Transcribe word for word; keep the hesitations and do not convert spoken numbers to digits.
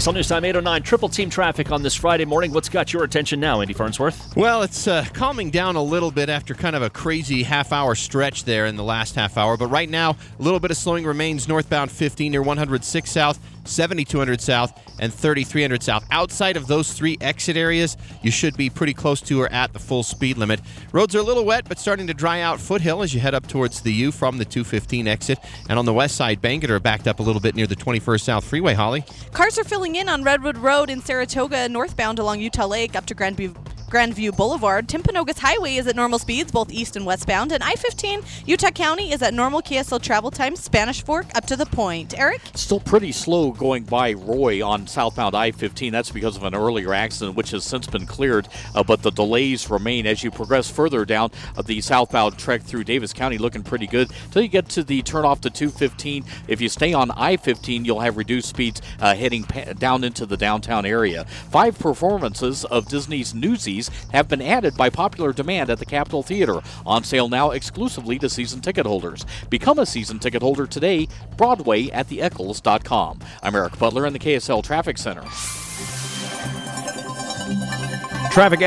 S L News Time eight oh nine. Triple team traffic on this Friday morning. What's got your attention now, Andy Farnsworth? Well, it's uh, calming down a little bit after kind of a crazy half-hour stretch there in the last half hour. But right now, a little bit of slowing remains northbound fifteen near one hundred six South, seventy-two hundred South, and thirty-three hundred South. Outside of those three exit areas, you should be pretty close to or at the full speed limit. Roads are a little wet, but starting to dry out Foothill as you head up towards the U from the two fifteen exit. And on the west side, Bangor backed up a little bit near the twenty-first South Freeway, Holly. Cars are filling in on Redwood Road in Saratoga, northbound along Utah Lake up to Grandview. Grandview Boulevard. Timpanogos Highway is at normal speeds, both east and westbound. And I fifteen, Utah County, is at normal K S L travel times, Spanish Fork up to the point. Eric? Still pretty slow going by Roy on southbound I fifteen. That's because of an earlier accident, which has since been cleared. Uh, but the delays remain as you progress further down uh, the southbound trek through Davis County, looking pretty good. Until you get to the turnoff to two fifteen. If you stay on I fifteen, you'll have reduced speeds uh, heading pa- down into the downtown area. Five performances of Disney's Newsies have been added by popular demand at the Capitol Theater. On sale now exclusively to season ticket holders. Become a season ticket holder today. Broadway at the Eccles dot com. I'm Eric Butler in the K S L Traffic Center. Traffic